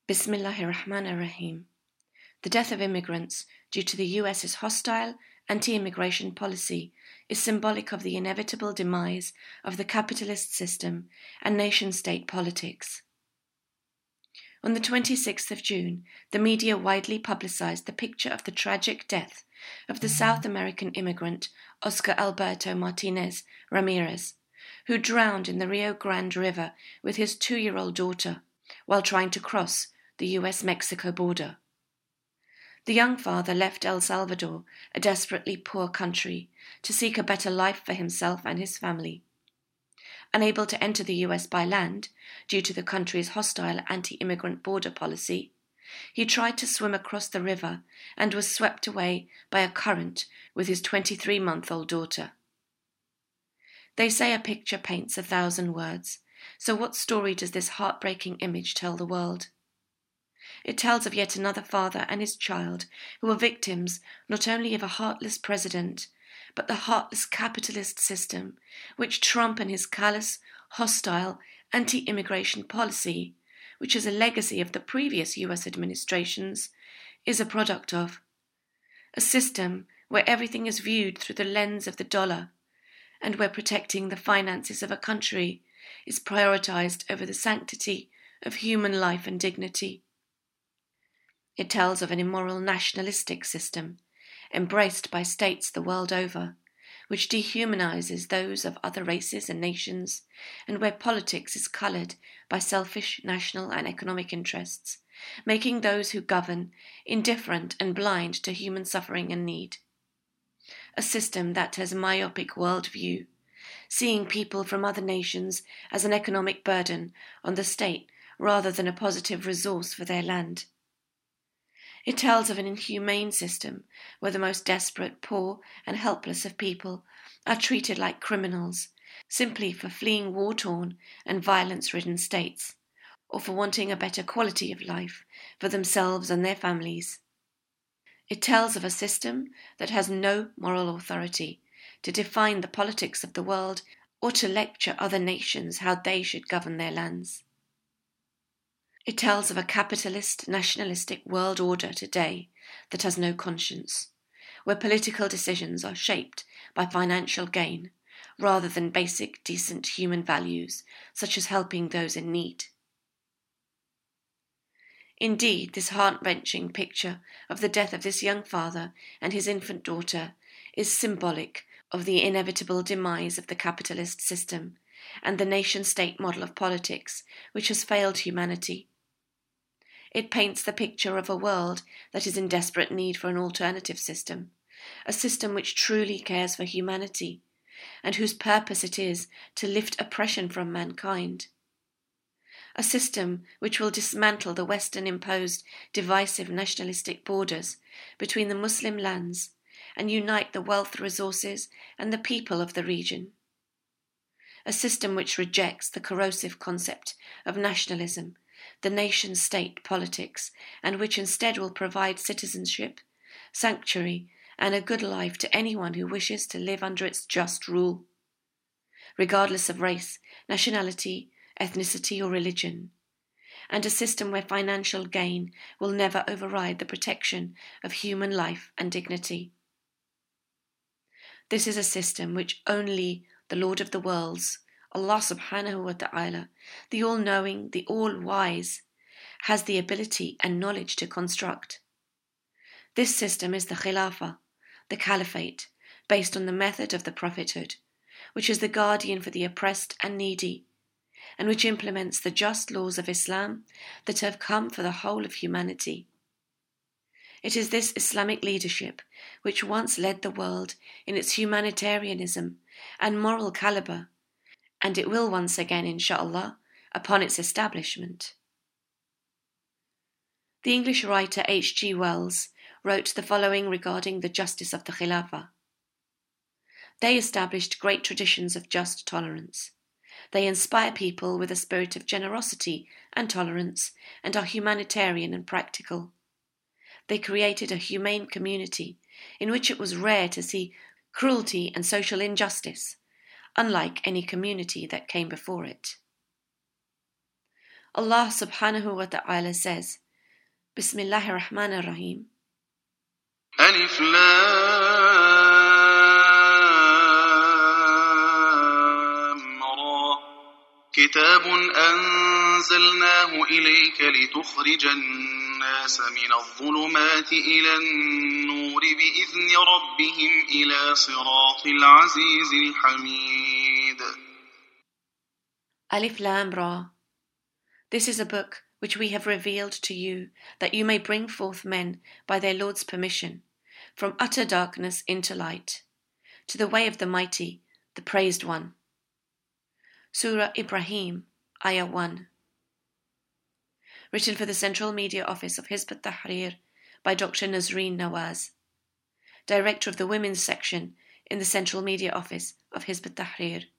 Bismillahirrahmanirrahim. The death of immigrants due to the US's hostile anti-immigration policy is symbolic of the inevitable demise of the capitalist system and nation-state politics. On the 26th of June, the media widely publicized the picture of the tragic death of the South American immigrant Oscar Alberto Martinez Ramirez, who drowned in the Rio Grande River with his 2-year-old daughter while trying to cross the US-Mexico border. The young father left El Salvador, a desperately poor country, to seek a better life for himself and his family. Unable to enter the US by land due to the country's hostile anti-immigrant border policy, he tried to swim across the river and was swept away by a current with his 23-month-old daughter. They say a picture paints 1,000 words, so what story does this heartbreaking image tell the world? It tells of yet another father and his child who are victims not only of a heartless president, but the heartless capitalist system which Trump and his callous, hostile, anti-immigration policy, which is a legacy of the previous US administrations, is a product of. A system where everything is viewed through the lens of the dollar, and where protecting the finances of a country is prioritized over the sanctity of human life and dignity. It tells of an immoral nationalistic system, embraced by states the world over, which dehumanizes those of other races and nations, and where politics is coloured by selfish national and economic interests, making those who govern indifferent and blind to human suffering and need. A system that has a myopic worldview, seeing people from other nations as an economic burden on the state rather than a positive resource for their land. It tells of an inhumane system where the most desperate, poor and helpless of people are treated like criminals simply for fleeing war-torn and violence-ridden states, or for wanting a better quality of life for themselves and their families. It tells of a system that has no moral authority to define the politics of the world or to lecture other nations how they should govern their lands. It tells of a capitalist, nationalistic world order today that has no conscience, where political decisions are shaped by financial gain rather than basic, decent human values, such as helping those in need. Indeed, this heart-wrenching picture of the death of this young father and his infant daughter is symbolic of the inevitable demise of the capitalist system and the nation-state model of politics which has failed humanity. It paints the picture of a world that is in desperate need for an alternative system, a system which truly cares for humanity, and whose purpose it is to lift oppression from mankind. A system which will dismantle the Western-imposed divisive nationalistic borders between the Muslim lands and unite the wealth, resources and the people of the region. A system which rejects the corrosive concept of nationalism, the nation-state politics, and which instead will provide citizenship, sanctuary, and a good life to anyone who wishes to live under its just rule, regardless of race, nationality, ethnicity, or religion, and a system where financial gain will never override the protection of human life and dignity. This is a system which only the Lord of the worlds, Allah subhanahu wa ta'ala, the all-knowing, the all-wise, has the ability and knowledge to construct. This system is the Khilafah, the Caliphate, based on the method of the prophethood, which is the guardian for the oppressed and needy, and which implements the just laws of Islam that have come for the whole of humanity. It is this Islamic leadership which once led the world in its humanitarianism and moral calibre, and it will once again, inshaAllah, upon its establishment. The English writer H.G. Wells wrote the following regarding the justice of the Khilafah. They established great traditions of just tolerance. They inspire people with a spirit of generosity and tolerance and are humanitarian and practical. They created a humane community in which it was rare to see cruelty and social injustice, unlike any community that came before it. Allah subhanahu wa ta'ala says, Bismillahir Rahmanir Rahim. ألف لام را كتاب أنزلناه إليك لتخرج الناس من الظلمات إلى النور بإذن ربهم إلى صراط العزيز الحميد. Alif Lam Ra. This is a book which we have revealed to you, that you may bring forth men by their Lord's permission, from utter darkness into light, to the way of the Mighty, the Praised One. Surah Ibrahim, Ayah 1. Written for the Central Media Office of Hizb ut-Tahrir by Dr. Nazreen Nawaz, Director of the Women's Section in the Central Media Office of Hizb ut-Tahrir.